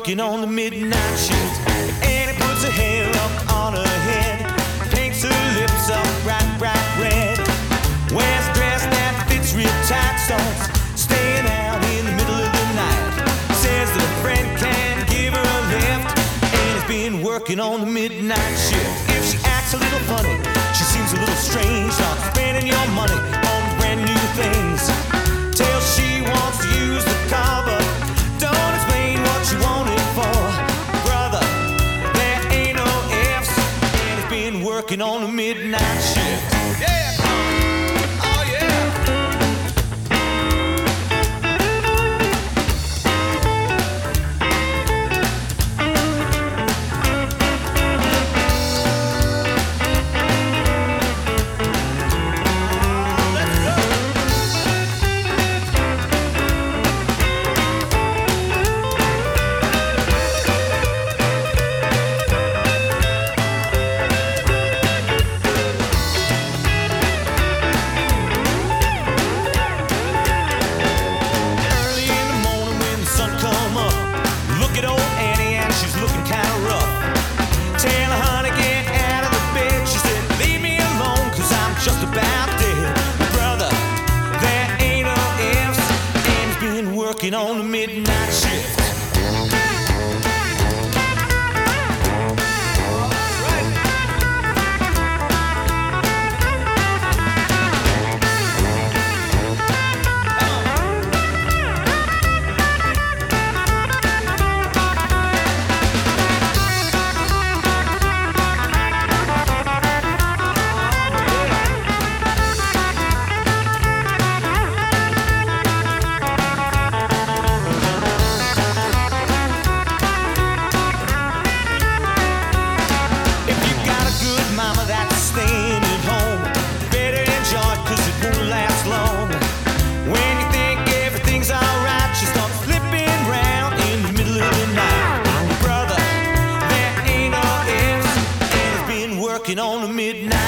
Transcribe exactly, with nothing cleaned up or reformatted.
working on the midnight shift. And he puts her hair up on her head, paints her lips up bright, bright red, wears a dress that fits real tight, starts staying out in the middle of the night. Says that a friend can give her a lift, and has been working on the midnight shift. If she acts a little funny, she seems a little strange, starts spending your money on brand new things, till she wants to use the car, but don't explain what you want it for. Brother, there ain't no ifs, and he's been working on the midnight shift. Yeah! Oh yeah! On the midnight shift. Working on the midnight